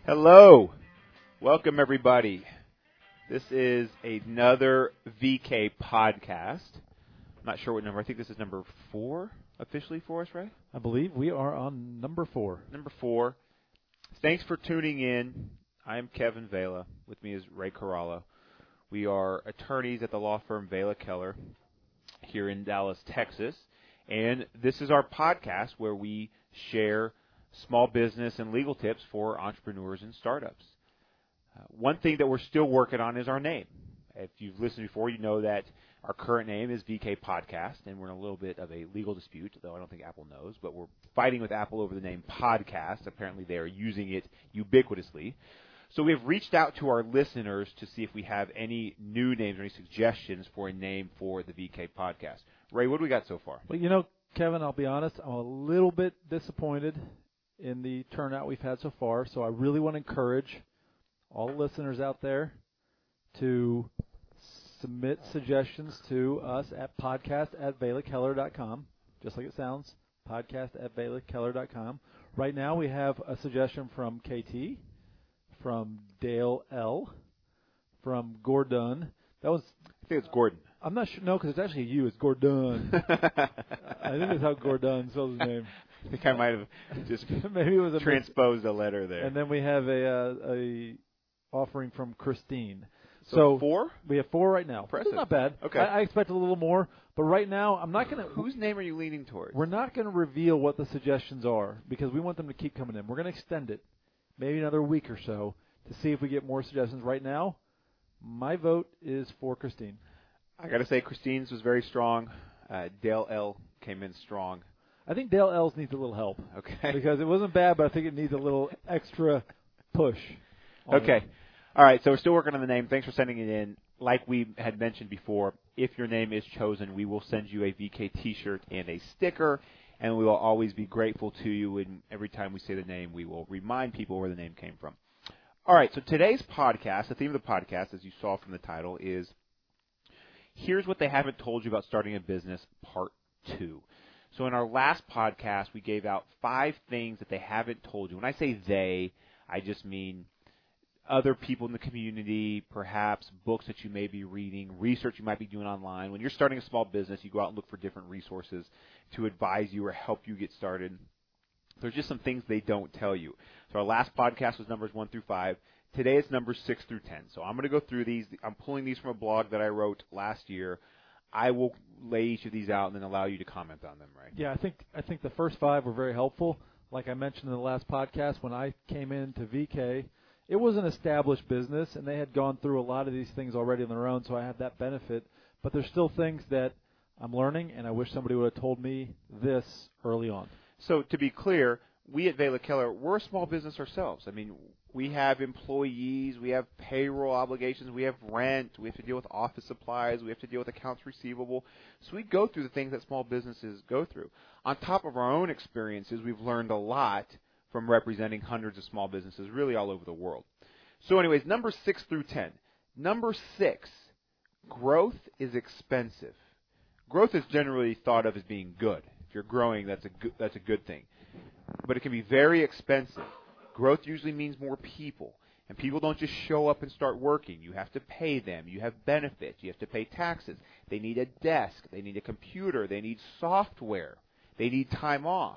Hello. Welcome, everybody. This is another VK podcast. I'm not sure what number. I think this is number 4 officially for us, right? I believe we are on number 4. Number 4. Thanks for tuning in. I am Kevin Vela. With me is Ray Corallo. We are attorneys at the law firm Vela Keller here in Dallas, Texas. And this is our podcast where we share small business and legal tips for entrepreneurs and startups. One thing that we're still working on is our name. If you've listened before, you know that our current name is VK Podcast, and we're in a little bit of a legal dispute, though I don't think Apple knows, but we're fighting with Apple over the name Podcast. Apparently they are using it ubiquitously. So we have reached out to our listeners to see if we have any new names or any suggestions for a name for the VK Podcast. Ray, what do we got so far? Well, you know, Kevin, I'll be honest, I'm a little bit disappointed in the turnout we've had so far, so I really want to encourage all the listeners out there to submit suggestions to us at podcast@VelaKeller.com, just like it sounds, podcast@VelaKeller.com. Right now we have a suggestion from KT, from Dale L., from Gordon. I think it's Gordon. I'm not sure, no, because it's actually you. It's Gordon. I think it's how Gordon spells his name. I think I might have just maybe it was a transposed a letter there. And then we have a offering from Christine. So 4? We have 4 right now. Impressive. It's not bad. Okay. I expected a little more, but right now I'm not going to. Whose name are you leaning towards? We're not going to reveal what the suggestions are because we want them to keep coming in. We're going to extend it, maybe another week or so, to see if we get more suggestions. Right now, my vote is for Christine. I got to say, Christine's was very strong. Dale L. came in strong. I think Dale L's needs a little help. Okay. Because it wasn't bad, but I think it needs a little extra push. Okay. All right, so we're still working on the name. Thanks for sending it in. Like we had mentioned before, if your name is chosen, we will send you a VK T-shirt and a sticker, and we will always be grateful to you. And every time we say the name, we will remind people where the name came from. All right, so today's podcast, the theme of the podcast, as you saw from the title, is Here's What They Haven't Told You About Starting a Business, Part 2. So in our last podcast, we gave out 5 things that they haven't told you. When I say they, I just mean other people in the community, perhaps books that you may be reading, research you might be doing online. When you're starting a small business, you go out and look for different resources to advise you or help you get started. There's just some things they don't tell you. So our last podcast was numbers 1 through 5. Today it's numbers 6 through 10. So I'm going to go through these. I'm pulling these from a blog that I wrote last year. I will lay each of these out and then allow you to comment on them, right? Yeah, I think the first 5 were very helpful. Like I mentioned in the last podcast, when I came into VK, it was an established business, and they had gone through a lot of these things already on their own, so I have that benefit. But there's still things that I'm learning, and I wish somebody would have told me this early on. So to be clear, we at Vela Keller, we're a small business ourselves. I mean, we have employees, we have payroll obligations, we have rent, we have to deal with office supplies, we have to deal with accounts receivable. So we go through the things that small businesses go through. On top of our own experiences, we've learned a lot from representing hundreds of small businesses really all over the world. So anyways, number 6 through 10. Number 6, growth is expensive. Growth is generally thought of as being good. If you're growing, that's a good thing. But it can be very expensive. Growth usually means more people. And people don't just show up and start working. You have to pay them. You have benefits. You have to pay taxes. They need a desk. They need a computer. They need software. They need time off.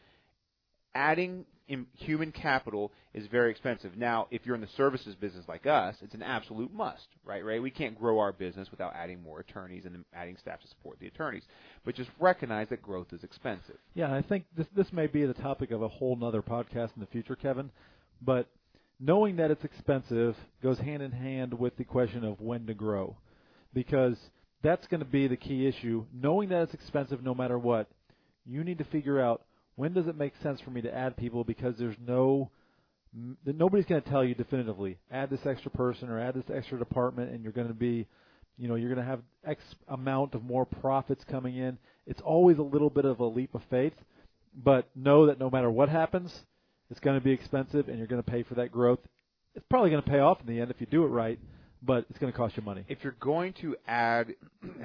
Adding human capital is very expensive. Now, if you're in the services business like us, it's an absolute must, right, Ray? We can't grow our business without adding more attorneys and adding staff to support the attorneys. But just recognize that growth is expensive. Yeah, I think this may be the topic of a whole nother podcast in the future, Kevin. But knowing that it's expensive goes hand in hand with the question of when to grow. Because that's going to be the key issue. Knowing that it's expensive no matter what, you need to figure out, when does it make sense for me to add people? Because nobody's going to tell you definitively, add this extra person or add this extra department, and you're going to be, you're going to have X amount of more profits coming in. It's always a little bit of a leap of faith, but know that no matter what happens, it's going to be expensive, and you're going to pay for that growth. It's probably going to pay off in the end if you do it right, but it's going to cost you money. If you're going to add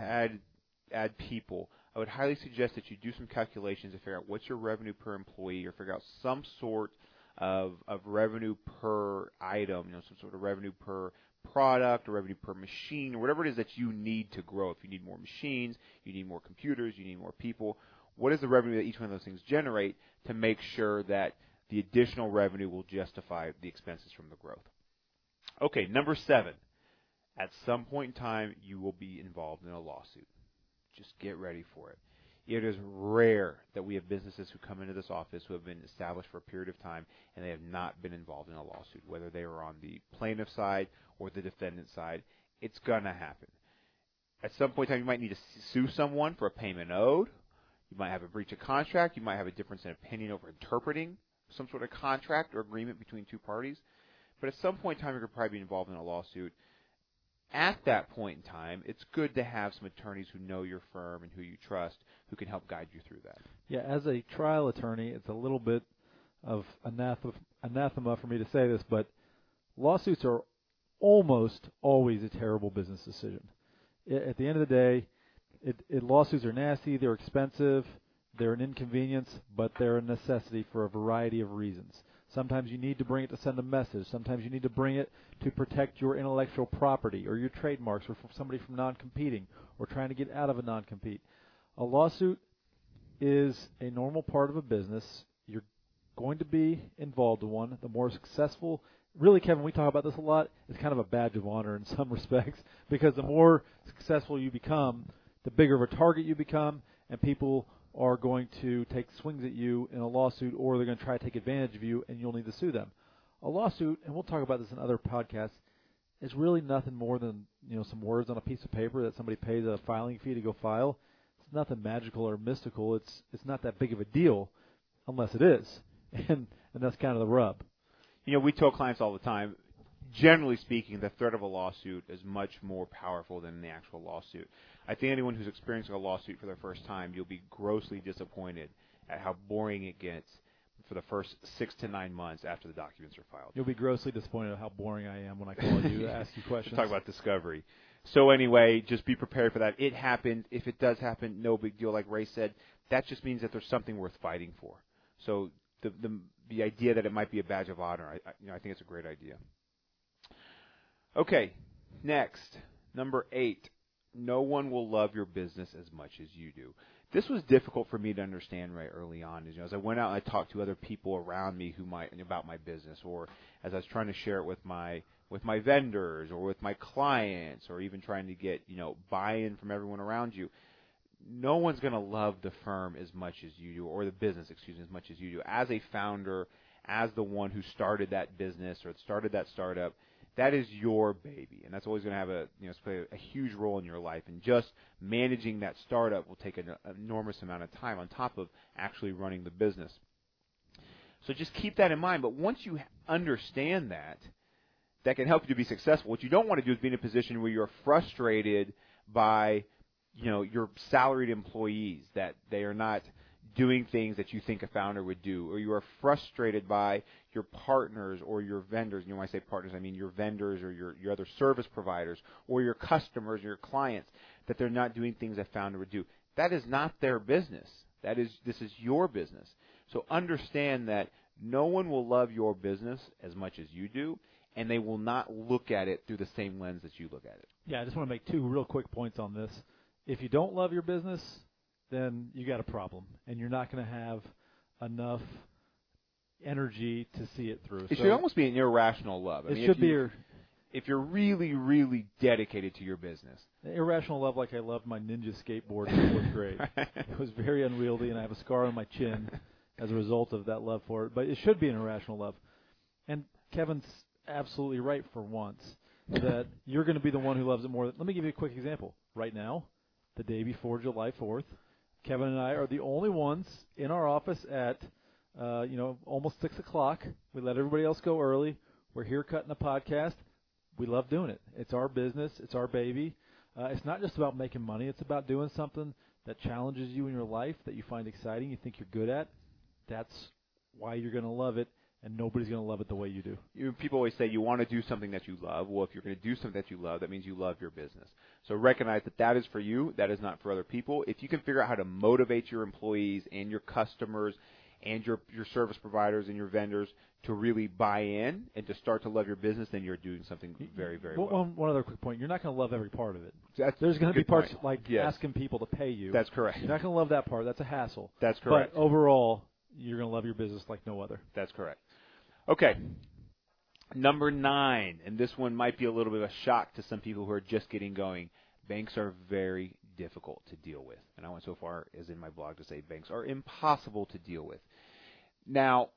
people, I would highly suggest that you do some calculations to figure out what's your revenue per employee, or figure out some sort of revenue per item, some sort of revenue per product or revenue per machine or whatever it is that you need to grow. If you need more machines, you need more computers, you need more people, what is the revenue that each one of those things generate to make sure that the additional revenue will justify the expenses from the growth? Okay, number 7. At some point in time, you will be involved in a lawsuit. Just get ready for it. It is rare that we have businesses who come into this office who have been established for a period of time and they have not been involved in a lawsuit, whether they are on the plaintiff side or the defendant side. It's going to happen. At some point in time, you might need to sue someone for a payment owed. You might have a breach of contract. You might have a difference in opinion over interpreting some sort of contract or agreement between two parties. But at some point in time, you're going to probably be involved in a lawsuit. At that point in time, it's good to have some attorneys who know your firm and who you trust who can help guide you through that. Yeah, as a trial attorney, it's a little bit of anathema for me to say this, but lawsuits are almost always a terrible business decision. At the end of the day, lawsuits are nasty, they're expensive, they're an inconvenience, but they're a necessity for a variety of reasons. Sometimes you need to bring it to send a message. Sometimes you need to bring it to protect your intellectual property or your trademarks or for somebody from non-competing or trying to get out of a non-compete. A lawsuit is a normal part of a business. You're going to be involved in one. The more successful, really, Kevin, we talk about this a lot, it's kind of a badge of honor in some respects because the more successful you become, the bigger of a target you become, and people are going to take swings at you in a lawsuit, or they're going to try to take advantage of you, and you'll need to sue them. A lawsuit, and we'll talk about this in other podcasts, is really nothing more than some words on a piece of paper that somebody pays a filing fee to go file. It's nothing magical or mystical. It's not that big of a deal, unless it is, and that's kind of the rub. We tell clients all the time, generally speaking, the threat of a lawsuit is much more powerful than the actual lawsuit. I think anyone who's experiencing a lawsuit for the first time, you'll be grossly disappointed at how boring it gets for the first 6 to 9 months after the documents are filed. You'll be grossly disappointed at how boring I am when I call you to ask you questions. Let's talk about discovery. So anyway, just be prepared for that. It happened. If it does happen, no big deal. Like Ray said, that just means that there's something worth fighting for. So the idea that it might be a badge of honor, I think it's a great idea. Okay, next, number 8. No one will love your business as much as you do. This was difficult for me to understand right early on. As I went out and I talked to other people around me about my business, or as I was trying to share it with my vendors or with my clients, or even trying to get buy-in from everyone around you. No one's going to love the firm as much as you do, or the business, as much as you do. As a founder, as the one who started that business or started that startup, that is your baby, and that's always going to have play a huge role in your life. And just managing that startup will take an enormous amount of time on top of actually running the business. So just keep that in mind. But once you understand that can help you to be successful. What you don't want to do is be in a position where you're frustrated by your salaried employees, that they are not doing things that you think a founder would do, or you are frustrated by your partners or your vendors. When I say partners, I mean your vendors or your other service providers, or your customers or your clients, that they're not doing things a founder would do. That is not their business. This is your business. So understand that no one will love your business as much as you do, and they will not look at it through the same lens that you look at it. Yeah, I just want to make 2 real quick points on this. If you don't love your business, then you got a problem, and you're not going to have enough energy to see it through. It should almost be an irrational love. If you're really, really dedicated to your business. Irrational love, like I loved my Ninja skateboard in the 4th grade. It was very unwieldy, and I have a scar on my chin as a result of that love for it. But it should be an irrational love. And Kevin's absolutely right for once, that you're going to be the one who loves it more. Let me give you a quick example. Right now, the day before July 4th, Kevin and I are the only ones in our office at, almost 6 o'clock. We let everybody else go early. We're here cutting a podcast. We love doing it. It's our business. It's our baby. It's not just about making money. It's about doing something that challenges you in your life, that you find exciting, you think you're good at. That's why you're going to love it, and nobody's going to love it the way you do. People always say you want to do something that you love. Well, if you're going to do something that you love, that means you love your business. So recognize that is for you. That is not for other people. If you can figure out how to motivate your employees and your customers and your service providers and your vendors to really buy in and to start to love your business, then you're doing something very, very well. One other quick point. You're not going to love every part of it. There's going to be parts point. like Yes. asking people to pay you. That's correct. You're not going to love that part. That's a hassle. That's correct. But overall, you're going to love your business like no other. That's correct. Okay. Number 9, and this one might be a little bit of a shock to some people who are just getting going. Banks are very difficult to deal with. And I went so far as in my blog to say banks are impossible to deal with. Now,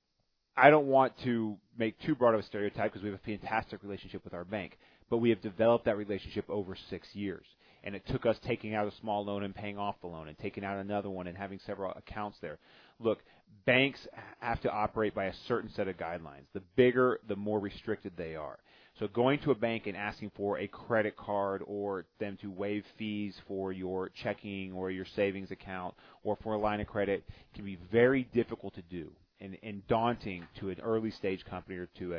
I don't want to make too broad of a stereotype because we have a fantastic relationship with our bank, but we have developed that relationship over 6 years. And it took us taking out a small loan and paying off the loan and taking out another one and having several accounts there. Look, banks have to operate by a certain set of guidelines. The bigger, the more restricted they are. So going to a bank and asking for a credit card or them to waive fees for your checking or your savings account or for a line of credit can be very difficult to do and daunting to an early stage company or to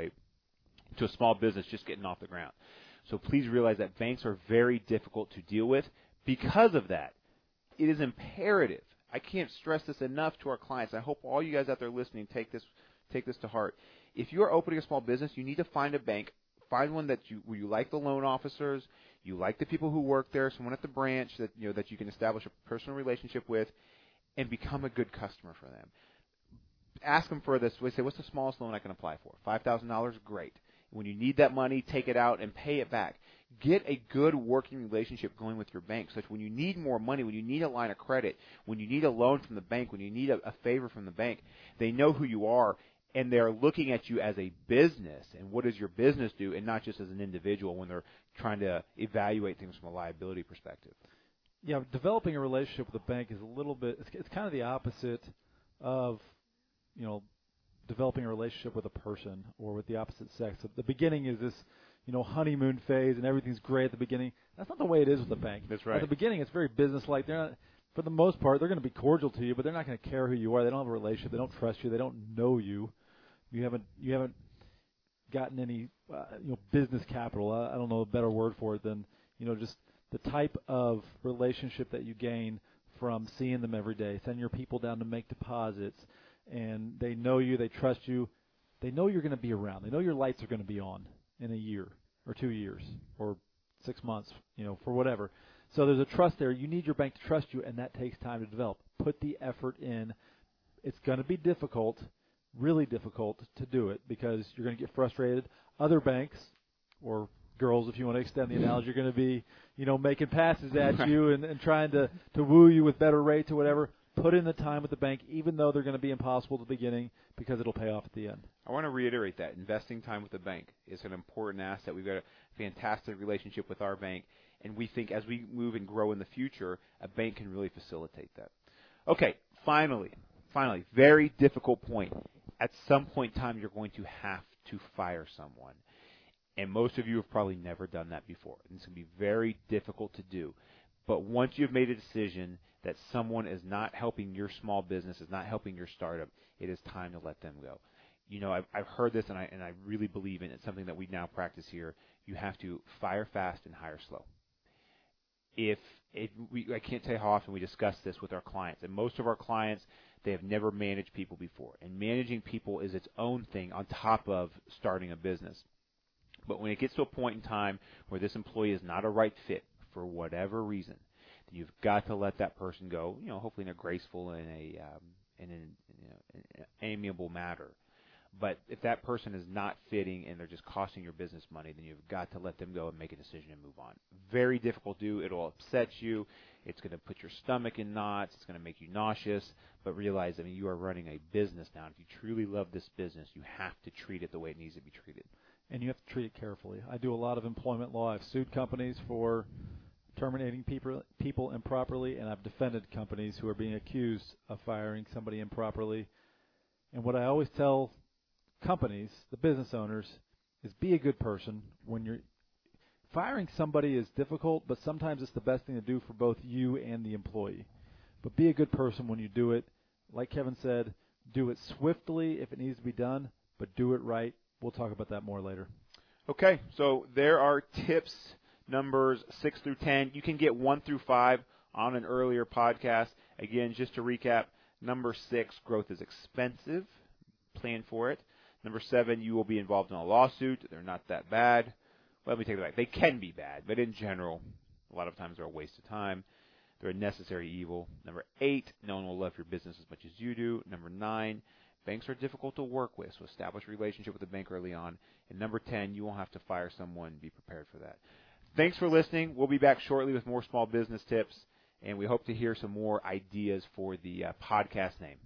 a small business just getting off the ground. So please realize that banks are very difficult to deal with. Because of that, it is imperative. I can't stress this enough to our clients. I hope all you guys out there listening take this to heart. If you are opening a small business, you need to find a bank. Find one where you like the loan officers, you like the people who work there, someone at the branch that you can establish a personal relationship with, and become a good customer for them. Ask them for this. We say, what's the smallest loan I can apply for? $5,000? Great. When you need that money, take it out and pay it back. Get a good working relationship going with your bank such when you need more money, when you need a line of credit, when you need a loan from the bank, when you need a favor from the bank, they know who you are, and they're looking at you as a business and what does your business do and not just as an individual when they're trying to evaluate things from a liability perspective. Yeah, developing a relationship with a bank is a little bit, it's kind of the opposite of, developing a relationship with a person or with the opposite sex. The beginning is this, honeymoon phase and everything's great at the beginning. That's not the way it is with the bank. That's right. At the beginning, it's very business-like. They're not, for the most part, they're going to be cordial to you, but they're not going to care who you are. They don't have a relationship. They don't trust you. They don't know you. You haven't gotten any, business capital. I don't know a better word for it than, just the type of relationship that you gain from seeing them every day, sending your people down to make deposits, and they know you, they trust you, they know you're going to be around. They know your lights are going to be on in a year or 2 years or 6 months, for whatever. So there's a trust there. You need your bank to trust you, and that takes time to develop. Put the effort in. It's going to be difficult, really difficult to do it because you're going to get frustrated. Other banks, or girls, if you want to extend the analogy, are going to be, making passes at you and trying to woo you with better rates or whatever. Put in the time with the bank, even though they're going to be impossible at the beginning, because it'll pay off at the end. I want to reiterate that. Investing time with the bank is an important asset. We've got a fantastic relationship with our bank, and we think as we move and grow in the future, a bank can really facilitate that. Okay, finally, very difficult point. At some point in time, you're going to have to fire someone. And most of you have probably never done that before. And it's going to be very difficult to do. But once you've made a decision that someone is not helping your small business, is not helping your startup, it is time to let them go. I've heard this, and I really believe in it. It's something that we now practice here. You have to fire fast and hire slow. I can't tell you how often we discuss this with our clients. And most of our clients, they have never managed people before. And managing people is its own thing on top of starting a business. But when it gets to a point in time where this employee is not a right fit for whatever reason, then you've got to let that person go, hopefully in a graceful and an amiable manner. But if that person is not fitting and they're just costing your business money, then you've got to let them go and make a decision and move on. Very difficult to do. It'll upset you. It's going to put your stomach in knots. It's going to make you nauseous. But realize, you are running a business now. If you truly love this business, you have to treat it the way it needs to be treated. And you have to treat it carefully. I do a lot of employment law. I've sued companies for terminating people improperly, and I've defended companies who are being accused of firing somebody improperly. And what I always tell companies, the business owners, is be a good person. When you're firing somebody is difficult, but sometimes it's the best thing to do for both you and the employee. But be a good person when you do it. Like Kevin said, do it swiftly if it needs to be done, but do it right. We'll talk about that more later. Okay, so there are tips numbers 6 through 10. You can get 1 through 5 on an earlier podcast. Again, just to recap, Number 6, growth is expensive. Plan for it. Number 7, you will be involved in a lawsuit. They're not that bad. Well, let me take that back. They can be bad, but in general, a lot of times they're a waste of time. They're a necessary evil. Number 8, no one will love your business as much as you do. Number 9, banks are difficult to work with, so establish a relationship with the bank early on. And number 10, you won't have to fire someone. Be prepared for that. Thanks for listening. We'll be back shortly with more small business tips, and we hope to hear some more ideas for the podcast name.